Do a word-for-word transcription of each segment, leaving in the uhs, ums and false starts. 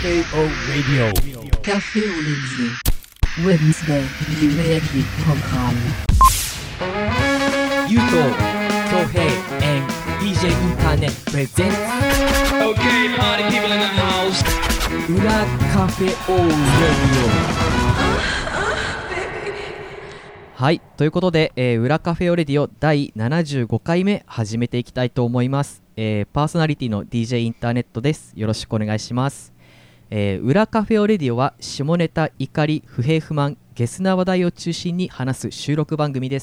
Cafe O Radio. Cafe O Radio. Wednesday Eventprogramm. Yuto, Kyohei and ディージェー Internet presents Okay, party people in the house. 裏カフェオーレディオ。はい、ということで、えー、裏カフェオレディオだいななじゅうごかいめ始めていきたいと思います。えー、パーソナリティの ディージェー インターネットです。よろしくお願いします。えー、裏カフェオレディオは下ネタ、怒り、不平不満、ゲスな話題を中心に話す収録番組です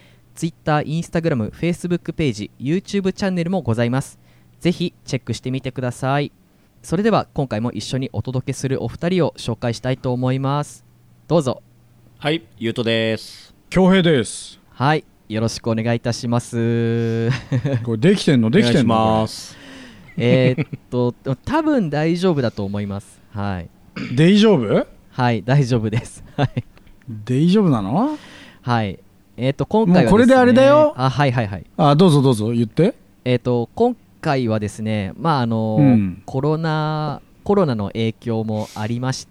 。Twitter、Instagram、Facebook ページ、YouTube チャンネルもございます。ぜひチェックしてみてください。それでは今回も一緒にお届けするお二人を紹介したいと思います。どうぞ。 はい、ゆうとです。 恭平です。 はい、よろしくお願いいたします。 これできてんのできてんの。 お願いします。 えーっと多分大丈夫だと思います。はい。 大丈夫？ はい、大丈夫です。はい。 大丈夫なの？ はい。えーっと今回はですね。 もうこれであれだよ。 あ、はいはいはい。 あ、どうぞどうぞ言って。 えーっと今回はですね、まああの、うん、コロナコロナの影響もありまして、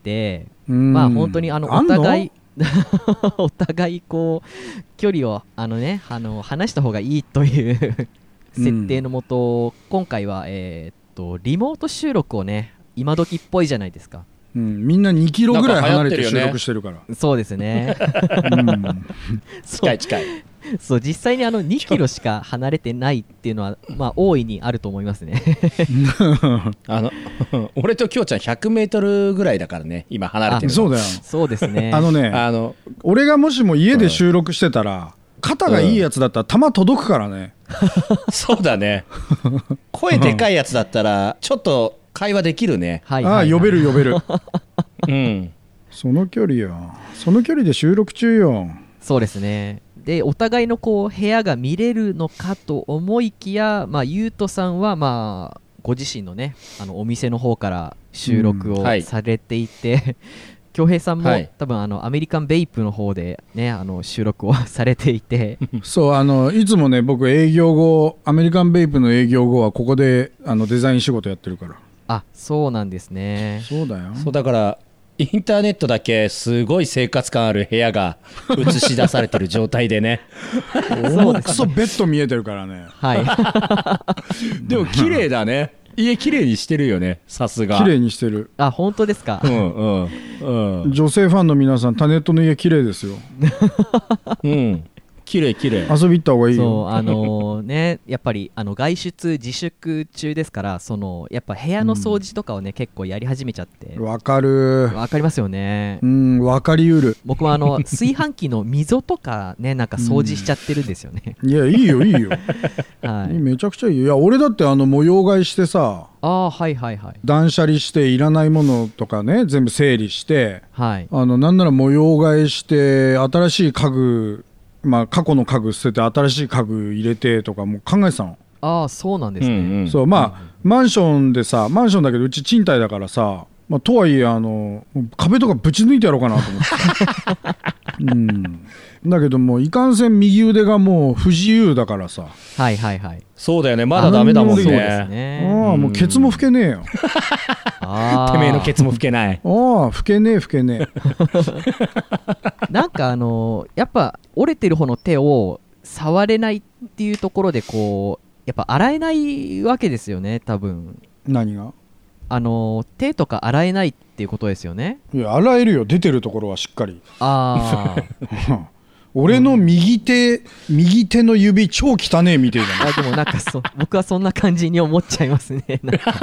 まあ本当にあのお互いお互いこう距離をあのねあの離した方がいいという設定のもと、うん、今回はえー、っとリモート収録をね今時っぽいじゃないですか。 うん、みんなにキロぐらい離れて収録してるから。 そうですね。うん、 近い近い。 そう、実際にあのにキロしか離れてないっていうのはまあ大いにあると思いますね。 あの俺ときょうちゃんひゃくメートルぐらいだからね、今離れてるの。 そうだよ。 そうですね。 あのね、 あの俺がもしも家で収録してたら、肩がいいやつだったら球届くからね。 そうだね。声でかいやつだったらちょっと会話できるね。 はいはいはい、ああ呼べる呼べる。 うん。 その距離よ。その距離で収録中よ。 そうですね。でお互いのこう部屋が見れるのかと思いきや、まあ、ゆうとさんはまあご自身のねあのお店の方から収録をされていて、恭、うん、はい、平さんも、はい、多分あのアメリカンベイプの方でねあの収録をされていてそうあのいつもね僕営業後アメリカンベイプの営業後はここであのデザイン仕事やってるから。 あ、そうなんですね。 そうだよ。 そうだからインターネットだけすごい生活感ある部屋が映し出されてる状態でね。 そうですね。クソベッド見えてるからね。 はい。 でも綺麗だね。家綺麗にしてるよね。さすが。 綺麗にしてる。 あ、本当ですか。 うんうんうん。 女性ファンの皆さんタネットの家綺麗ですよ。 うん。綺麗綺麗。 遊び行った方がいいよ。 そうあのー、ねやっぱりあの外出自粛中ですから、そのやっぱ部屋の掃除とかをね、うん、結構やり始めちゃって。 わかる。 わかりますよね。 うんわかりうる。 僕もあの炊飯器の溝とかねなんか掃除しちゃってるんですよね。 うん、いやいいよいいよ。 はい。 めちゃくちゃいいよ。いや俺だってあの模様替えしてさ。 ああはいはいはい。 断捨離していらないものとかね全部整理して、 はい。 あのなんなら模様替えして新しい家具。まあ、過去の家具捨てて新しい家具入れてとかもう考えてたの。 ああそうなんですね、うんうん、 そうまあ、うん、マンションでさマンションだけどうち賃貸だからさ、まあ、とはいえあの壁とかぶち抜いてやろうかなと思って、うん、だけどもういかんせん右腕がもう不自由だからさ。 はいはいはい。 そうだよねまだダメだもんね。そうですね。 ああもうケツも拭けねえよ。 あてめえのケツも拭けない。 ああ拭けねえ拭けねえ。なんかあのー、やっぱ折れてる方の手を触れないっていうところでこうやっぱ洗えないわけですよね多分。 何が？ あのー、手とか洗えないっていうことですよね。 いや洗えるよ出てるところはしっかり。 ああ。 俺の右手、うん、右手の指超汚ねえみたいだな。あでもなんかそ僕はそんな感じに思っちゃいますね。なんか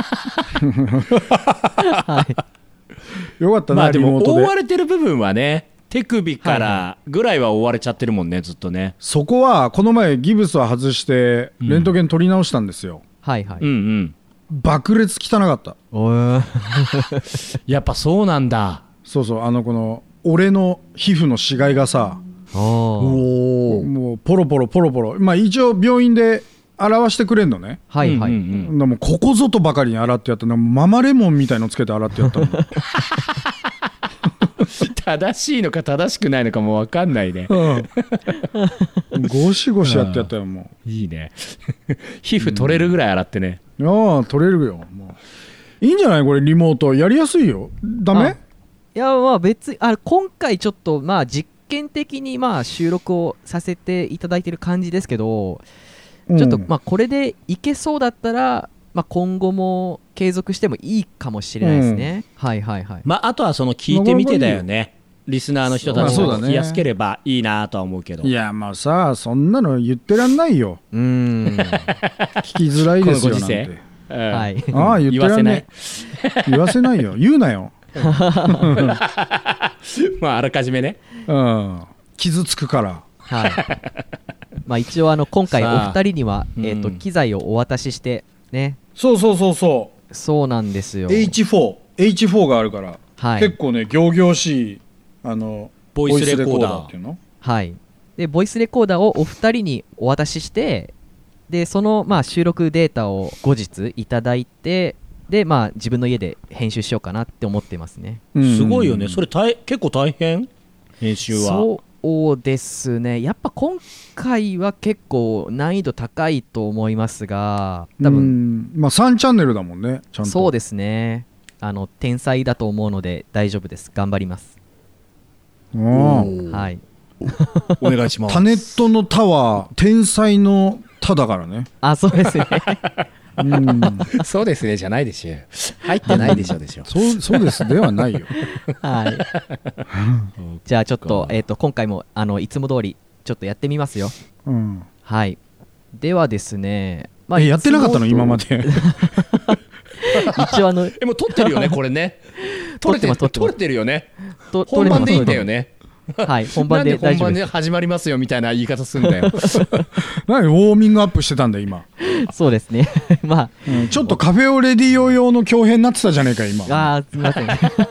はい、よかったな。 まあでも覆われてる部分はね手首からぐらいは覆われちゃってるもんねずっとね。 そこはこの前ギブスは外してレントゲン取り直したんですよ、 うん、はいはい、 うんうん、 爆裂汚かった。 おやっぱそうなんだ。 そうそうあのこの俺の皮膚の死骸がさおもうポロポロポロポロ、まあ一応病院で洗わしてくれんのね。 はいはい、うんうん、でもここぞとばかりに洗ってやったの。ママレモンみたいのつけて洗ってやったの。 正しいのか正しくないのかも分かんないね、 うん、ゴシゴシやってやったよもう。いいね。皮膚取れるぐらい洗ってね、 うん、ああ取れるよもう。 いいんじゃないこれリモートやりやすいよ。ダメ？ あいやまあ別にあ今回ちょっとまあ実験的にまあ収録をさせていただいてる感じですけど、 うんちょっとまあこれでいけそうだったら、まあ、今後も継続してもいいかもしれないですね、うん、はいはいはい。 まああとはその聞いてみてだよね。リスナーの人たちが聞きやすければいいなとは思うけど、 いやまあさそんなの言ってらんないよ。 うーん聞きづらいですよなんて、 うん、 はいああ言ってらんない言わせないよ言うなよまああらかじめね、 うん、傷つくからはいまあ一応あの今回お二人には、 さあえーとうん機材をお渡ししてね。 そうそうそうそそうなんですよう エイチフォー エイチフォー があるから、 はい結構ね仰々しいあのボイスレコーダーっていうの。 はいでボイスレコーダーをお二人にお渡しして、でそのまあ収録データを後日いただいて、でまあ自分の家で編集しようかなって思ってますね。 うんすごいよね。それ大結構大変？編集は。 そうですね、やっぱ今回は結構難易度高いと思いますが、多う分んまあさんチャンネルだもんねちゃんと。 そうですね、あの天才だと思うので大丈夫です、頑張ります。 うんはい、 お願いします。 タネットのタは天才のタだからね。 あそうですねうんそうですねじゃないでしょ。入ってないでしょでしょ。 そうそうですではないよ。 はいじゃあちょっと,、えー、と今回もあのいつも通りちょっとやってみますよ。 うんはいではですね、まあ、 えやってなかったのいつも今まで。 一応あのえもう撮ってるよねこれね。撮れてる撮ってます撮れてるよね。 と本番でいいんだよね。 ね。 はい本番でなんで本番大丈夫でで始まりますよみたいな言い方すんだよ。 何ウォーミングアップしてたんだ今、 すそうですねまあうんちょっとカフェオレディオ用の強編になってたじゃねえか今。 あーすみません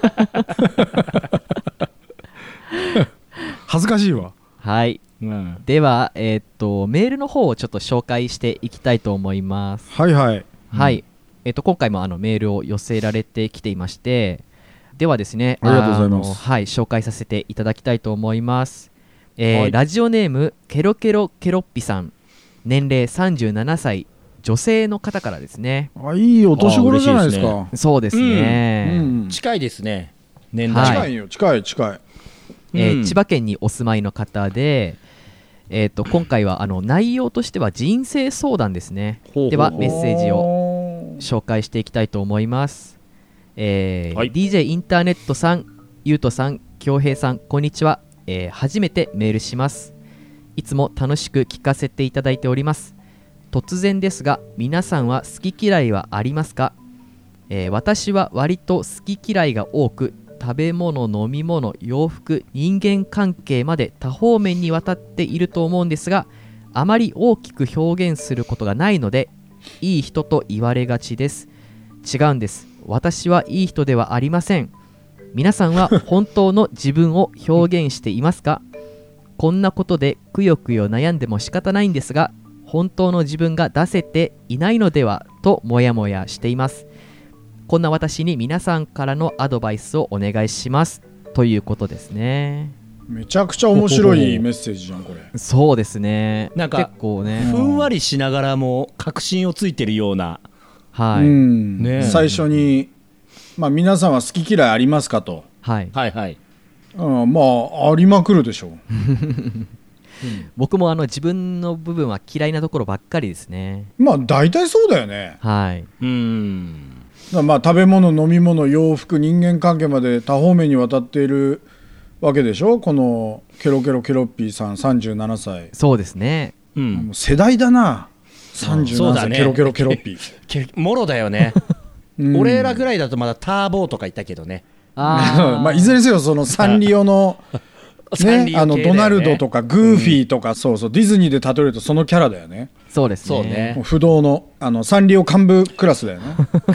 恥ずかしいわ。 はいうんでは、えーっとメールの方をちょっと紹介していきたいと思います。 はいはい。 はい、えーっと今回もあのメールを寄せられてきていまして、ではですね、 ありがとうございますあのはい、紹介させていただきたいと思います。えーはいラジオネームケロケロケロッピさん、年齢さんじゅうななさい、女性の方からですね。 あいいお年頃じゃないですあ嬉か。 そうですね、 うん近いですね。年はい代。 近いよ近い近い。 えーうん千葉県にお住まいの方で、えー、と今回はあの内容としては人生相談ですね。 ほうほうほうではメッセージをを紹介していきたいと思います。えーはいディージェー インターネットさん、ゆうとさん、恭平さん、こんにちは、えー初めてメールします。いつも楽しく聞かせていただいております。突然ですが、皆さんは好き嫌いはありますか？えー私は割と好き嫌いが多く、食べ物、飲み物、洋服、人間関係まで多方面にわたっていると思うんですが、あまり大きく表現することがないのでいい人と言われがちです。違うんです。私はいい人ではありません。皆さんは本当の自分を表現していますか？こんなことでくよくよ悩んでも仕方ないんですが、本当の自分が出せていないのではともやもやしています。こんな私に皆さんからのアドバイスをお願いしますということですね。 めちゃくちゃ面白いメッセージじゃんこれ。 そうですね。 なんか結構ね、 ふんわりしながらも確信をついてるような。 はい、 うんね最初に、まあ、皆さんは好き嫌いありますかと、 はい、 はいはい。 うん、まあありまくるでしょう。 僕もあの自分の部分は嫌いなところばっかりですね。 まあ大体そうだよね。 はい、 うん。 だからまあ食べ物飲み物洋服人間関係まで多方面にわたっているわけでしょこのケロケロケロッピーさんさんじゅうななさい。 そうですね。 うんもう世代だなさんじゅうななさい、 そうだねケロケロケロッピー。 けもろだよね。 うん俺らぐらいだとまだターボーとかいたけどね。 あーまあいずれにせよそのサンリオのサンリオ系だよねねあのドナルドとかグーフィーとか、そうそうディズニーで例えるとそのキャラだよね。 そうですね。 そうねもう不動のあのサンリオ幹部クラスだよね。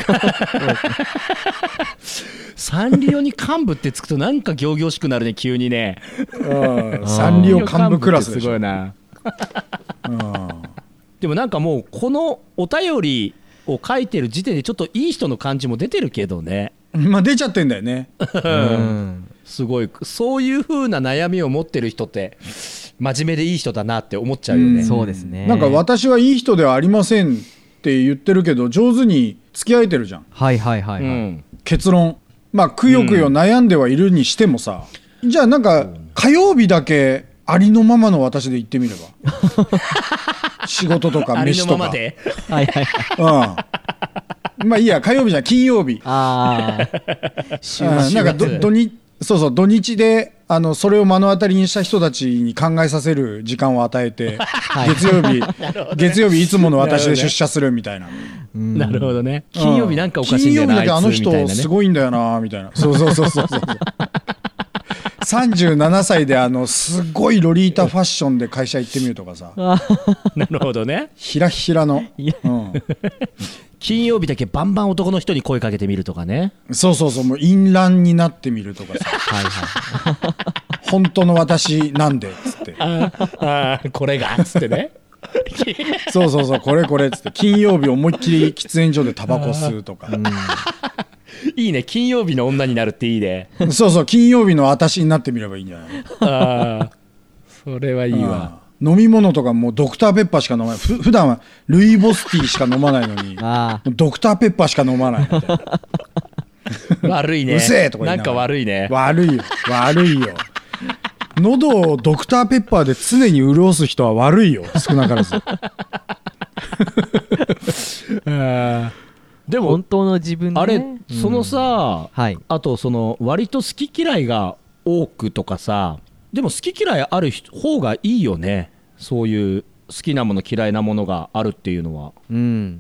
サンリオに幹部ってつくとなんか仰々しくなるね急にね。 うんサンリオ幹部クラスでしょ。 すごいな。 うんでもなんかもうこのお便りを書いてる時点でちょっといい人の感じも出てるけどね。 まあ出ちゃってんだよね。 うんすごいそういう風な悩みを持ってる人って真面目でいい人だなって思っちゃうよね。 うんそうですね。 なんか私はいい人ではありませんっって言ってるけど上手に付き合えてるじゃん。 はいはいはい、はい、 うん、 結論まあくよくよ悩んではいるにしてもさ、うん、じゃあなんか火曜日だけありのままの私で言ってみれば仕事とか飯とかありのままではいはいうんまあいいや火曜日じゃない金曜日ああ週末なんかど土日そうそう土日であのそれを目の当たりにした人たちに考えさせる時間を与えて、はい、月曜日、ね、月曜日いつもの私で出社するみたいな。 なるほどね。金曜日なんかおかしいんだよな、 金曜日だけあの人すごいんだよなみたいな。そうそうそうそうそうさんじゅうななさいであのすごいロリータファッションで会社行ってみるとかさなるほどね。 ひらひらの、うん、 金曜日だけバンバン男の人に声かけてみるとかね。 そうそうそうもう淫乱になってみるとかさはい、はい、本当の私なんでっつってああこれがっつってねそうそうそうこれこれっつって金曜日思いっきり喫煙所でタバコ吸うとか、うん、 いいね。金曜日の女になるっていいね。 そうそう金曜日の私になってみればいいんじゃない。 ああそれはいいわ。 飲み物とかもうドクターペッパーしか飲まない。ふ普段はルイボスティーしか飲まないのにドクターペッパーしか飲まないみたいな悪いね。 うせえとか言いなんか悪いね。 悪いよ悪いよ喉をドクターペッパーで常に潤す人は悪いよ少なからずあでも本当の自分、ね、 あれ、うん、そのさ、 はい、 あとその割と好き嫌いが多くとかさ、でも好き嫌いある方がいいよね。そういう好きなもの嫌いなものがあるっていうのは、 うん、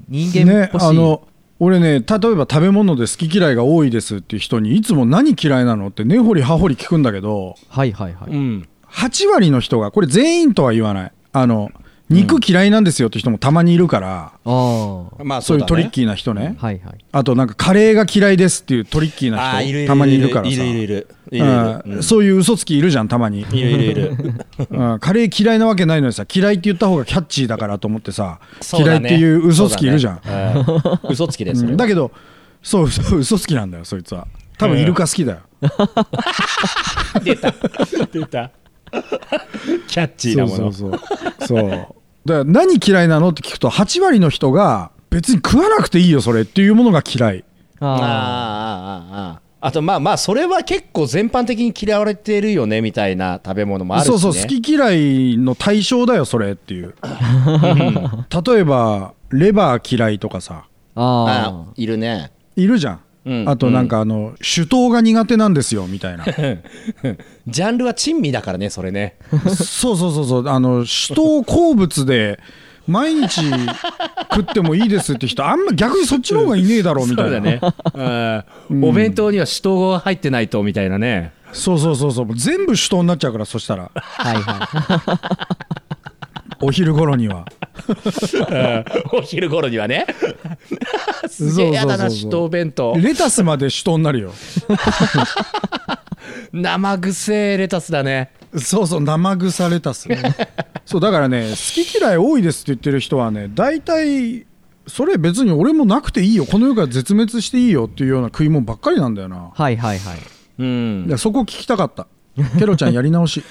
人間っぽしい、 ね、あの俺ね例えば食べ物で好き嫌いが多いですっていう人にいつも何嫌いなのって根掘り葉掘り聞くんだけど、 はいはいはい、 うん、 はち割の人がこれ全員とは言わない、あの肉嫌いなんですよって人もたまにいるから、 うんあまあそういうトリッキーな人ね、 はいはい、 あとなんかカレーが嫌いですっていうトリッキーな人たまにいるからさ、 いるいるいるいる、うん、そういう嘘つきいるじゃんたまに、 いるいるいる、 うん、カレー嫌いなわけないのにさ嫌いって言った方がキャッチーだからと思ってさ、ね、嫌いっていう嘘つきいるじゃん、ねうん、嘘つきです、うん、 だけどそう嘘、嘘つきなんだよそいつは。多分イルカ好きだよ、 うん、出た出たキャッチーなもの。 そうそうそうそうだから何嫌いなのって聞くとはち割の人が別に食わなくていいよそれっていうものが嫌い。 あああああとまあまあそれは結構全般的に嫌われてるよねみたいな食べ物もあるしね。 そうそう好き嫌いの対象だよそれっていう、うん、例えばレバー嫌いとかさ、 ああいるね、 いるじゃん、うん、あとなんかあの、うん、酒盗が苦手なんですよみたいなジャンルは珍味だからねそれねそうそうそうそうあの酒盗好物で毎日食ってもいいですって人あんま逆にそっちの方がいねえだろうみたいな。そうだね、 うん、お弁当には酒盗が入ってないとみたいなね。 そうそうそうそう全部酒盗になっちゃうからそしたらはいはいお昼頃にはお昼頃にはねすげえやだな酒盗弁当。 レタスまで酒盗になるよ生臭いレタスだね。 そうそう生臭レタスそうだからね好き嫌い多いですって言ってる人はね大体それ別に俺もなくていいよこの世から絶滅していいよっていうような食い物ばっかりなんだよな。 はいはいはい、 うん、いやそこ聞きたかったケロちゃんやり直し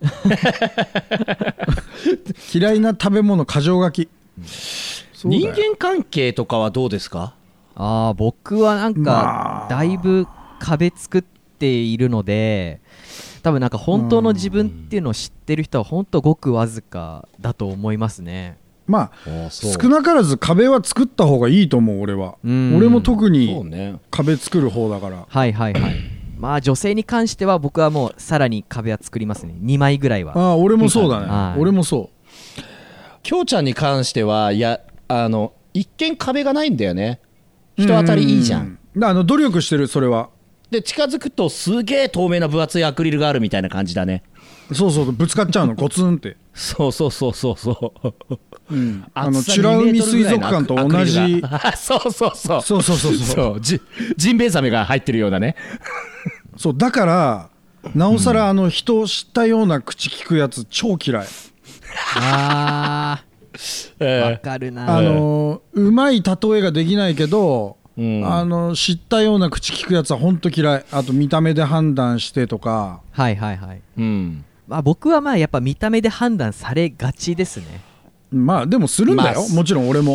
嫌いな食べ物箇条書き。 人間関係とかはどうですか？ あ僕はなんかだいぶ壁作っているので多分なんか本当の自分っていうのを知ってる人は本当ごくわずかだと思いますね。 まあ少なからず壁は作った方がいいと思う俺は。俺も特に壁作る方だから、ね、 はいはいはいまあ女性に関しては僕はもうさらに壁は作りますね。にまいぐらいは。 ああ俺もそうだね、はい、俺もそう。 きょうちゃんに関してはいやあの一見壁がないんだよね。人当たりいいじゃん。 んあの努力してるそれは。 で近づくとすげえ透明な分厚いアクリルがあるみたいな感じだね。 そうそうぶつかっちゃうのゴツンってそうそうそうそうそう、うん、 あの美ら海水族館と同じそうそうそうそうそうそうそうジンベエザメが入ってるようなねそうだからなおさらあの人を知ったような口聞くやつ超嫌い。 あーわかるな。 あのうまい例えができないけど、うん、あの知ったような口聞くやつは本当嫌い。あと見た目で判断してとか。 はいはいはい、うんまあ、僕はまあやっぱ見た目で判断されがちですね。 まあでもするんだよ、まあ、もちろん俺も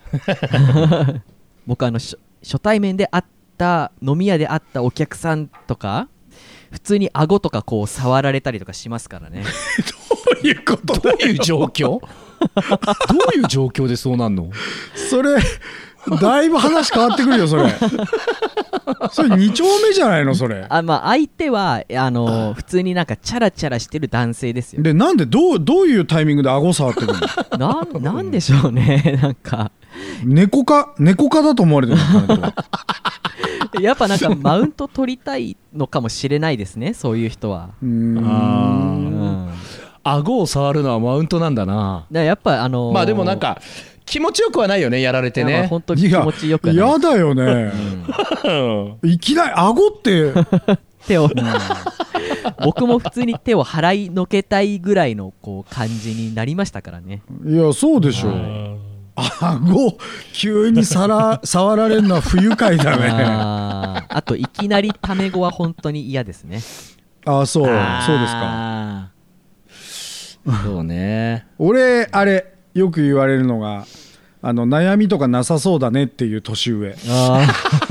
僕あの初初対面で会った飲み屋で会ったお客さんとか普通に顎とかこう触られたりとかしますからね。 どういうことどういう状況どういう状況でそうなんの？ それだいぶ話変わってくるよそれ。それに丁目じゃないのそれ。 あ、まあ、相手はあの普通になんかチャラチャラしてる男性ですよ。 でなんでどうどういうタイミングで顎触ってくるの？ なんなんでしょうね。なんか猫か猫かだと思われてるのかな。 やっぱなんかマウント取りたいのかもしれないですね、そういう人は。 うーんうあん、だか顎を触るのはマウントなんだな。 らやっぱあのーまあでもなんか気持ちよくはないよね、やられてね。 本当に気持ちよくない。 やだよね、いきなり顎って手を僕も普通に手を払いのけたいぐらいのこう感じになりましたからね。 いやそうでしょ、顎急にさら触られるのは不愉快だね。 あーあといきなりタメ語は本当に嫌ですね。 ああそうそうですか。 あーそうね。 俺あれよく言われるのがあの悩みとかなさそうだねっていう年上。 あ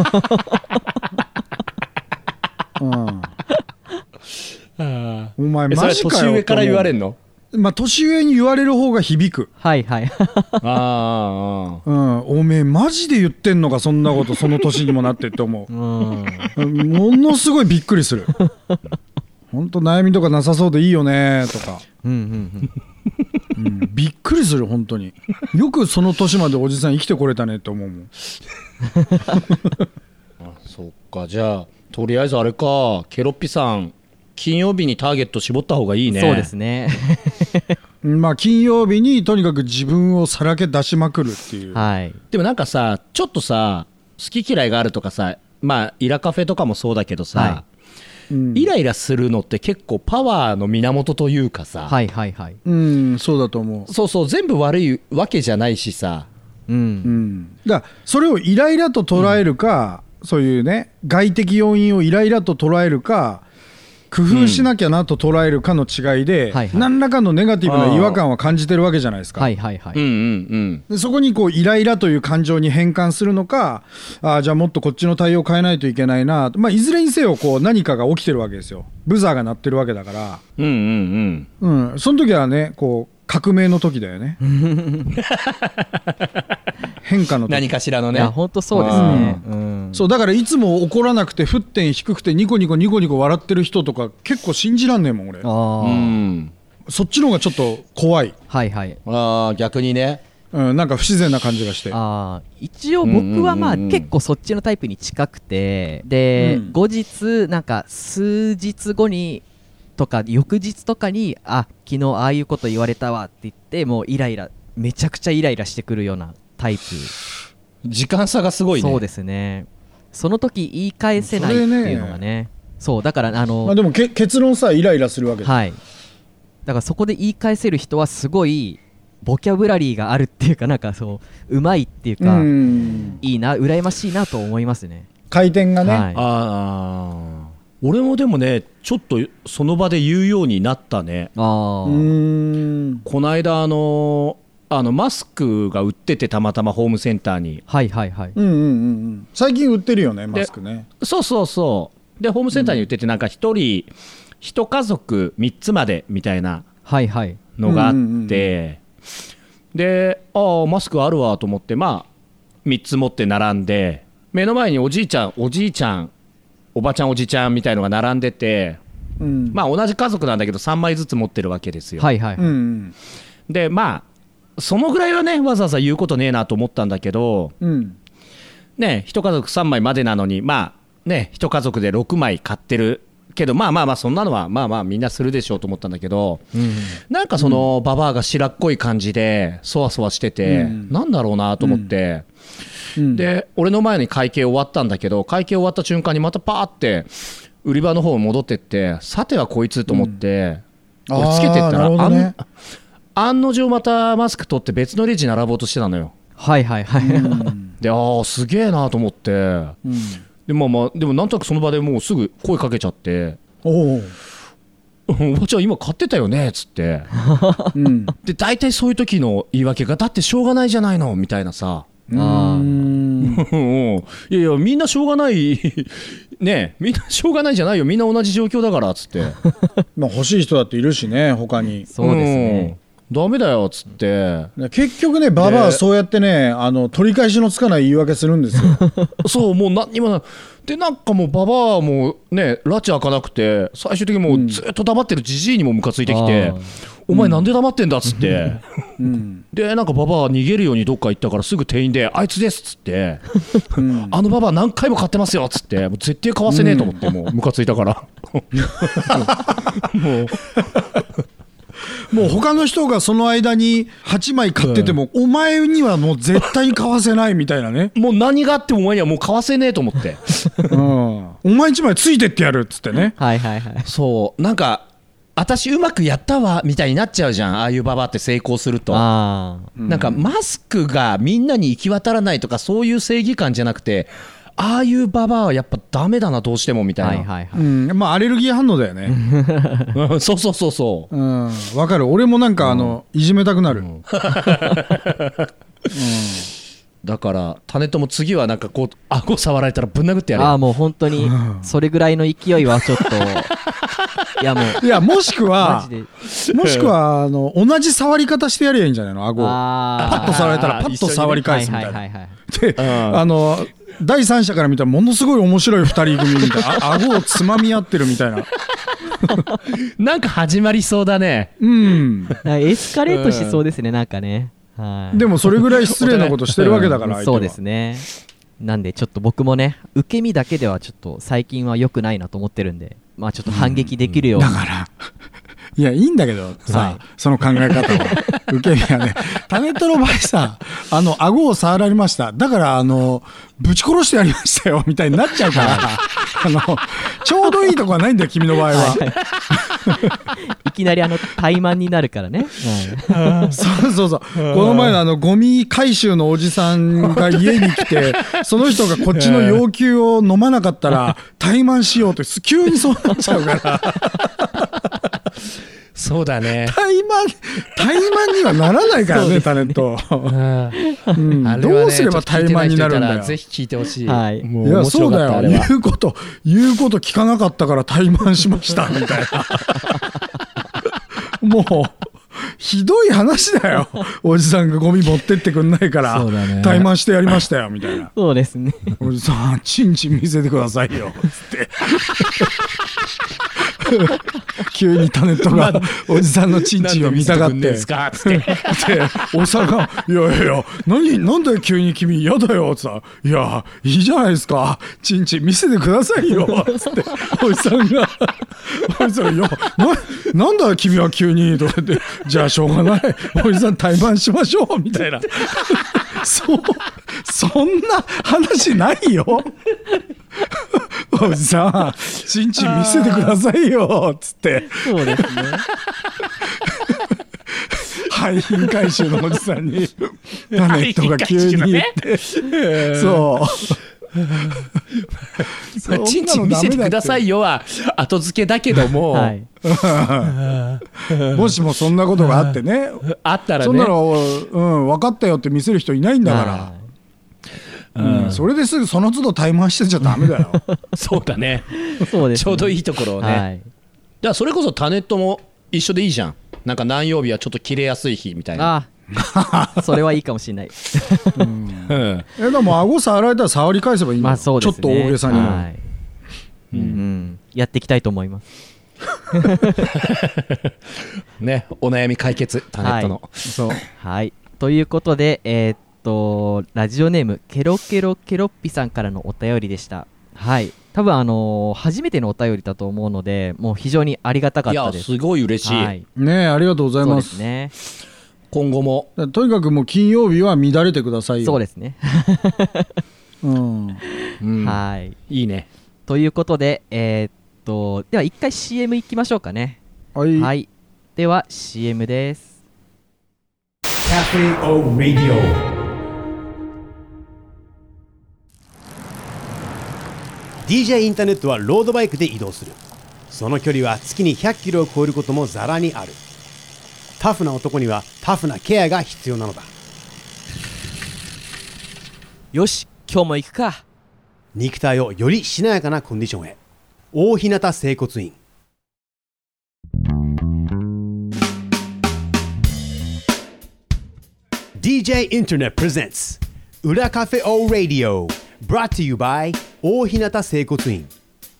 うんあお前えそれはマジかよ。 年上から言われんの？ まあ年上に言われる方が響く。 はいはいあうんおめえマジで言ってんのかそんなことその年にもなってって思う。 うんものすごいびっくりする。ほんと悩みとかなさそうでいいよねとか、 うんうんうん、びっくりする本当に。よくその年までおじさん生きてこれたねって思うもん。 あそっか。じゃあとりあえずあれか、ケロッピさん金曜日にターゲット絞った方がいいね。 そうですね。 まあ金曜日にとにかく自分をさらけ出しまくるっていう、 はい。 でもなんかさ、ちょっとさ好き嫌いがあるとかさ、まあイラカフェとかもそうだけどさ、 はうん、 イライラするのって結構パワーの源というかさ、 はいはいはい。 うんそうだと思う。 そうそう、全部悪いわけじゃないしさ。 う。 うんん、だからそれをイライラと捉えるか、うん、そういうね外的要因をイライラと捉えるか工夫しなきゃなと捉えるかの違いで、 うんはいはい、 何らかのネガティブな違和感は感じてるわけじゃないですか。 はいはいはい。 うんうんうんでそこにこうイライラという感情に変換するのか、あじゃあもっとこっちの対応を変えないといけないな、まあ、いずれにせよこう何かが起きてるわけですよ。ブザーが鳴ってるわけだから、 うんうんうんうん、その時はねこう革命の時だよね。変化の時。 何かしらのいやね。 本当そうですね。うん。 そうだからいつも怒らなくて沸点低くてニコニコニコニコ笑ってる人とか結構信じらんねえもん俺。 ああ、 うんそっちの方がちょっと怖い、 はいはい。 あー逆にね。 うん、なんか不自然な感じがして。 あー一応僕はまあうんうんうんうん結構そっちのタイプに近くて、で、 うん後日なんか数日後にとか翌日とかにあ昨日ああいうこと言われたわって言ってもうイライラめちゃくちゃイライラしてくるようなタイプ。 時間差がすごいね。 そうですね。その時言い返せないっていうのがね。そうだからあの、 まあ、でもけ結論さイライラするわけだ、 はい。だからそこで言い返せる人はすごいボキャブラリーがあるっていうかなんかそううまいっていうか、 うんいいな羨ましいなと思いますね。 回転がね、 はい。 ああ俺もでもねちょっとその場で言うようになったね。 あーうーんこの間あのあのマスクが売ってて、たまたまホームセンターに。 はいはいはい。 うんうんうんうん最近売ってるよねマスクね。 そうそうそうでホームセンターに売ってて、なんか一人一家族みっつまでみたいなはいはい。 のがあって、 うんうんうんでああマスクあるわと思って、まあみっつ持って並んで、目の前におじいちゃんおじいちゃんおばちゃんおじちゃんみたいのが並んでて、 うんまあ同じ家族なんだけどさんまいずつ持ってるわけですよ。 はいはいはい。 うんうんでまあそのぐらいはねわざわざ言うことねえなと思ったんだけど、 うんね一家族さんまいまでなのに、まあね一家族でろくまい買ってるけど、まあまあまあそんなのはまあまあみんなするでしょうと思ったんだけど、 うんなんかそのババアが白っこい感じでそわそわしてて、 うんなんだろうなと思って、 うんで俺の前に会計終わったんだけど、会計終わった瞬間にまたパーって売り場の方に戻ってって、さてはこいつと思って、俺つけてったら、 あーなるほどねあん案の定またマスク取って別のレジ並ぼうとしてたのよ。 はいはいはい。 うんでああすげえなと思って、 うんでまあまあでもなんとなくその場でもうすぐ声かけちゃっておう 「おばちゃん今買ってたよね」っつってうんで大体そういう時の言い訳が「だってしょうがないじゃないの」みたいなさ、 うーんいやいやみんなしょうがないねえみんなしょうがないじゃないよみんな同じ状況だからっつってまあ欲しい人だっているしね他に。 そうですね、 うん、ダメだよっつって結局ねババアはそうやってねあの取り返しのつかない言い訳するんですよそうもう何にもないでなんかもうババアはもうね拉致開かなくて最終的にもうずっと黙ってるジジイにもムカついてきて、うんお前なんで黙ってんだっつって、うん、でなんかババア逃げるようにどっか行ったからすぐ店員であいつですっつって、うん、あのババア何回も買ってますよっつってもう絶対買わせねえと思って、うん、もうムカついたからもうもう他の人がその間にはちまい買ってても、うん、お前にはもう絶対に買わせないみたいなねもう何があってもお前にはもう買わせねえと思って、 うん、お前いちまいついてってやるっつってねはいはいはいそうなんか私うまくやったわみたいになっちゃうじゃんああいうババアって成功するとあ、うん、なんかマスクがみんなに行き渡らないとかそういう正義感じゃなくてああいうババアはやっぱダメだなどうしてもみたいな、はいはいはい、うんまあアレルギー反応だよねそうそうそうそううんわかる俺もなんかあの、うん、いじめたくなる、うんうん、 だからタネットも次はなんかこう顎触られたらぶん殴ってやれああもう本当にそれぐらいの勢いはちょっといやもういやもしくはもしくはあの同じ触り方してやればいいんじゃないの顎をパッと触られたらパッと触り返すみたいなであの第三者から見たらものすごい面白いふたり組みたいな顎をつまみ合ってるみたいななんか始まりそうだねうんエスカレートしそうですねなんかねはいでもそれぐらい失礼なことしてるわけだから相手はそうですねなんでちょっと僕もね受け身だけではちょっと最近は良くないなと思ってるんでまあちょっと反撃できるように、 うん、だからいやいいんだけどさ、はい、その考え方は受け身はねタネットの場合さあの顎を触られましただからあのぶち殺してやりましたよみたいになっちゃうからあのちょうどいいとこはないんだよ君の場合は、はいはい、いきなりあの怠慢になるからね、 はい、そうそうそうこの前のあのゴミ回収のおじさんが家に来てその人がこっちの要求を飲まなかったら怠慢しようと急にそうなっちゃうからそうだね怠慢怠慢にはならないからねタネット、うんね、どうすれば怠慢になるんだよぜひ聞いてほしい、 はい、 もういやそうだよ言うこと言うこと聞かなかったから怠慢しましたみたいなもうひどい話だよおじさんがゴミ持ってってくんないから、ね、怠慢してやりましたよみたいなそうですねおじさんチンチン見せてくださいよつって急にタネットがおじさんのチンチンを見たがってでおじさんがいやいやいや何なんだよ急に君嫌だよつっていやいいじゃないですかチンチン見せてくださいよつっておじさんがおじさんがいや な, なんだ君は急にとか言ってじゃあしょうがないおじさん怠慢しましょうみたいなそうそんな話ないよおじさんチンチン見せてくださいよつってそうですね廃品回収のおじさんにタネットが急に言って、ね、そうチンチン見せてくださいよは後付けだけども、はい、 もしもそんなことがあってねあったらねそんなの、うん、分かったよって見せる人いないんだから、うんうん、それですぐその都度怠慢してちゃダメだよそうだねそうですねちょうどいいところをね、はい、じゃあそれこそタネットも一緒でいいじゃんなんか何曜日はちょっと切れやすい日みたいなあそれはいいかもしれない、 うん、えでも顎触られたら触り返せばいいんだよ、まあそうですね、ちょっと大げさにも、はいうんうん、やっていきたいと思いますねお悩み解決タネットの、 はい、そうはいということでえー、っとラジオネームケロケロケロッピさんからのお便りでした。はい多分あのー、初めてのお便りだと思うのでもう非常にありがたかったです。 いやすごい嬉しい、はい、 ねありがとうございます。 そうですね今後もとにかくもう金曜日は乱れてくださいよ。 そうですね、 うんうん、はいいいねということでえー、っとでは一回 シーエム 行きましょうかね。 はい、 はい、では シーエム です。 カフェオラディオディージェー インターネットはロードバイクで移動する。その距離は月にひゃっキロを超えることもざらにある。タフな男にはタフなケアが必要なのだ。 よし今日も行くか。 肉体をよりしなやかなコンディションへ。大日向整骨院。ディージェー Internet Presents 裏カフェオーラディオ Brought to you by 大日向整骨院。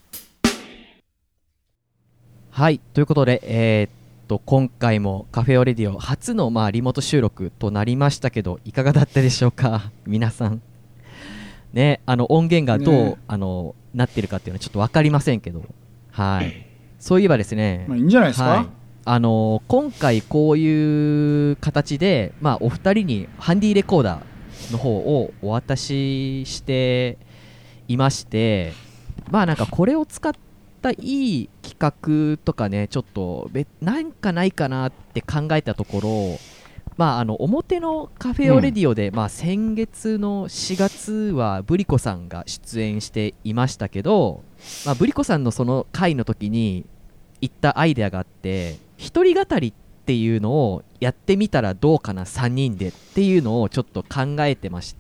はいということで、えー、っと今回もカフェオレディオ初の、まあ、リモート収録となりましたけどいかがだったでしょうか皆さんね。あの音源がどう、ね、あのなってるかっていうのはちょっと分かりませんけど、はい、そういえばですね、 まあ、いいんじゃないですか、 はい、あの今回こういう形で、まあ、お二人にハンディレコーダーの方をお渡ししていまして、まあなんかこれを使ったいい企画とかねちょっとべなんかないかなって考えたところ、まああの表のカフェオレディオで、うんまあ、先月のしがつはブリコさんが出演していましたけど、まあ、ブリコさんのその回の時に言ったアイデアがあって、一人語りっていうのをやってみたらどうかなさんにんでっていうのをちょっと考えてまして。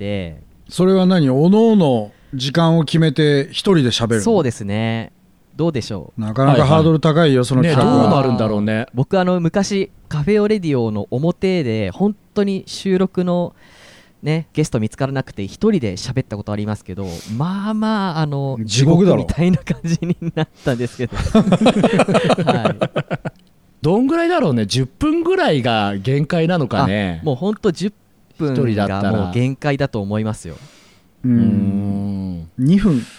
それは何、おのおの時間を決めて一人で喋る。 そうですね。どうでしょう。 なかなかハードル高いよ、はいはい、その企画は、 ね、どうなるんだろうね。 僕あの昔カフェオレディオの表で本当に収録のねゲスト見つからなくて一人で喋ったことありますけど、まあまああの地獄だろみたいな感じになったんですけど、はい、 どんぐらいだろうね。じゅっぷんぐらいが限界なのかね。 もう本当じゅっぷんがもう限界だと思いますよ。 うーんにふん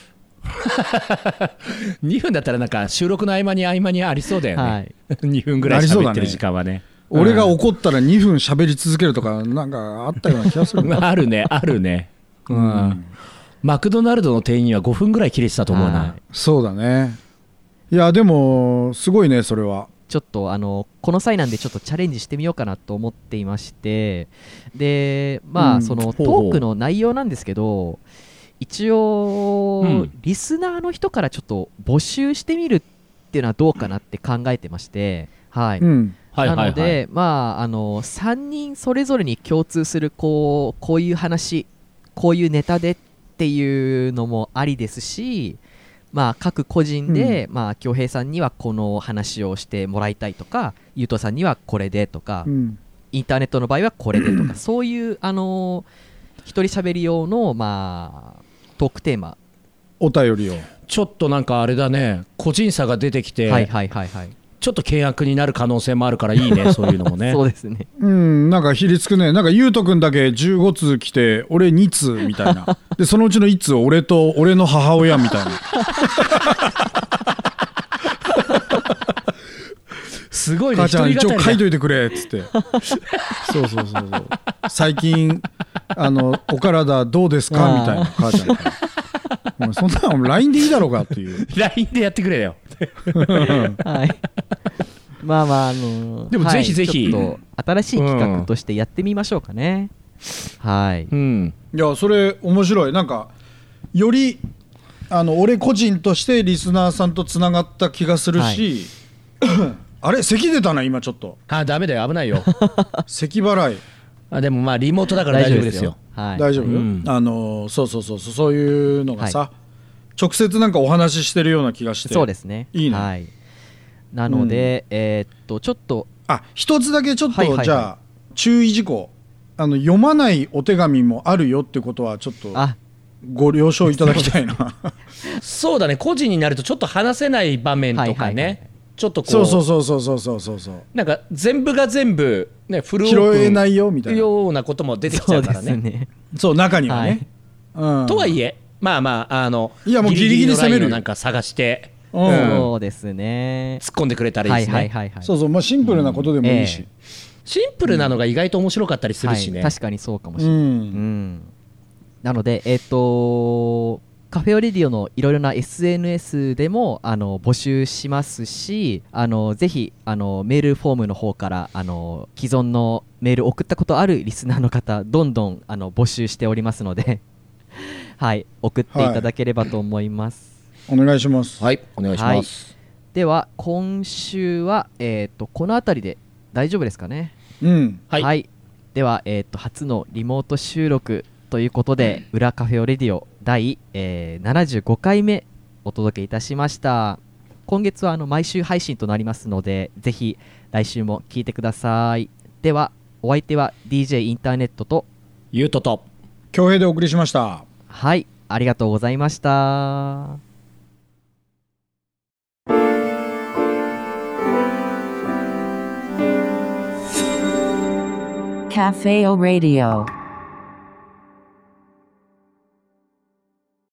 にふんだったらなんか収録の合間に合間にありそうだよね、はい、にふんぐらい喋ってる時間はね。 俺が怒ったらにふん喋り続けるとかなんかあったような気がするあるねあるね、うんうん、マクドナルドの店員にはごふんぐらい切れてたと思うな、はい、 そうだね。いやでもすごいねそれは。 ちょっとあのこの際なんでちょっとチャレンジしてみようかなと思っていまして、でまあ、うん、そのトークの内容なんですけど、一応、うん、リスナーの人からちょっと募集してみるっていうのはどうかなって考えてまして、はい、うん、なので、はいはいはい、まああのさんにんそれぞれに共通するこうこういう話こういうネタでっていうのもありですし、まあ、各個人で、うん、まあ、京平さんにはこの話をしてもらいたいとか、ゆうとさんにはこれでとか、うん、インターネットの場合はこれでとか、そういうあのー、一人喋り用の、まあ、トークテーマお便りをちょっとなんかあれだね、個人差が出てきて、はいはいはいはい、ちょっと険悪になる可能性もあるからいいねそういうのもねそうですね、 うん、なんかひりつくね。なんかゆうとくんだけじゅうごつう来て俺につうみたいなでそのうちのいっつう俺と俺の母親みたいなすごいね。 母ちゃん一応書いといてくれっつってそうそうそうそう、最近あのお体どうですかみたいな母ちゃんからそんなの ライン でいいだろうかっていうライン でやってくれよはい、まあまああのー、 でもぜひぜひ、 はい、ちょっと新しい企画としてやってみましょうかね、うん、はい、 うん、いやそれ面白い。なんかよりあの俺個人としてリスナーさんとつながった気がするし、はい、あれ咳出たな今ちょっと。 あダメだよ危ないよ咳払い。 あでもまあリモートだから大丈夫ですよ。 はい、大丈夫、うん、あのそうそうそうそういうのがさ、はい、直接なんかお話ししてるような気がして。 そうですね。いいね。はい、なので、うん、えー、っとちょっとあ一つだけちょっと、はいはいはい、じゃあ注意事項、あの読まないお手紙もあるよってことはちょっとご了承いただきたいなそうだね。個人になるとちょっと話せない場面とかね、はいはいはい、ちょっとこうそうそうそうそうそうそうそうそうなんか全部が全部ねフルオープン拾えないよみたいなようなことも出てきちゃうからね。 そうですね。 そう中にはね、 はい、うん、とはいえまあまああのいやもうギリギリ攻めるなんか探して、 うん、そうですね。 突っ込んでくれたらいいですね。はいはいはいはい、 そうそう、まあシンプルなことでもいいし、うんえー、 シンプルなのが意外と面白かったりするしね、 はい、確かにそうかもしれない、うんうん、なのでえっ、ー、とカフェオレディオのいろいろな エスエヌエス でもあの募集しますし、あのぜひあのメールフォームの方からあの既存のメール送ったことあるリスナーの方どんどんあの募集しておりますのではい送っていただければと思います、 はい、お願いします。 はいお願いします、 はい、では今週は、えー、とこの辺りで大丈夫ですかね。 うん、 はい、はい、では、えー、と初のリモート収録ということで裏カフェオレディオ第、えーななじゅうごかいめお届けいたしました。今月はあの毎週配信となりますので、ぜひ来週も聞いてください。ではお相手は ディージェー インターネットとゆうとと恭平でお送りしました。 はい、ありがとうございました。 Cafe O Radio